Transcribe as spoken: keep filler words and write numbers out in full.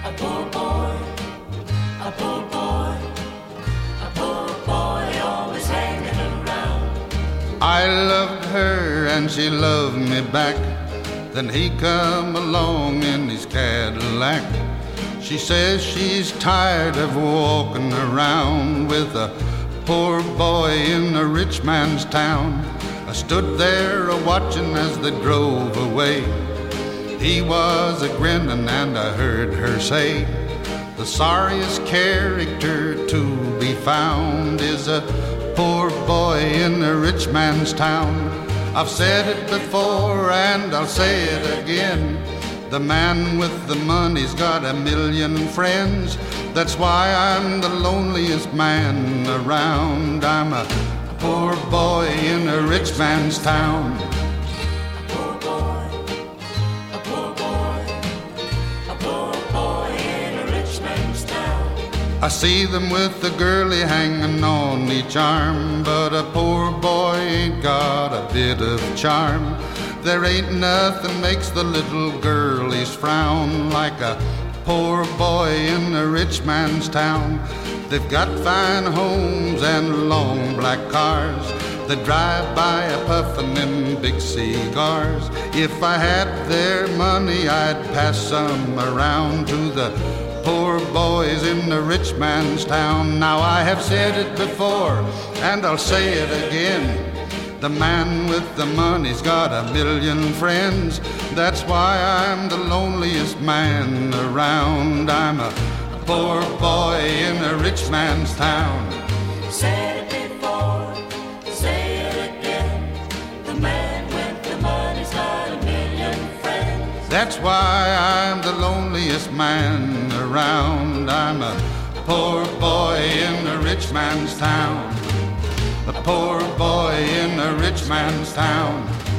A poor boy, a poor boy, a poor boy always hanging around. I loved her and she loved me back. Then he come along in his Cadillac. She says she's tired of walking around with a poor boy in a rich man's town. I stood there a-watching as they drove away. He was a-grinning and I heard her say, the sorriest character to be found is a poor boy in a rich man's town. I've said it before and I'll say it again. The man with the money's got a million friends. That's why I'm the loneliest man around. I'm a poor boy in a rich man's town. A poor boy, a poor boy, a poor boy in a rich man's town. I see them with the girlie hanging on each arm, but a poor boy ain't got a bit of charm. There ain't nothing makes the little girlies frown like a poor boy in a rich man's town. They've got fine homes and long black cars. They drive by a puffin' in big cigars. If I had their money, I'd pass some around to the poor boys in the rich man's town. Now I have said it before and I'll say it again. The man with the money's got a million friends. That's why I'm the loneliest man around. I'm a poor boy in a rich man's town. Said it before, say it again. The man with the money's got a million friends. That's why I'm the loneliest man around. I'm a poor boy in a rich man's town. A poor boy in a rich man's town.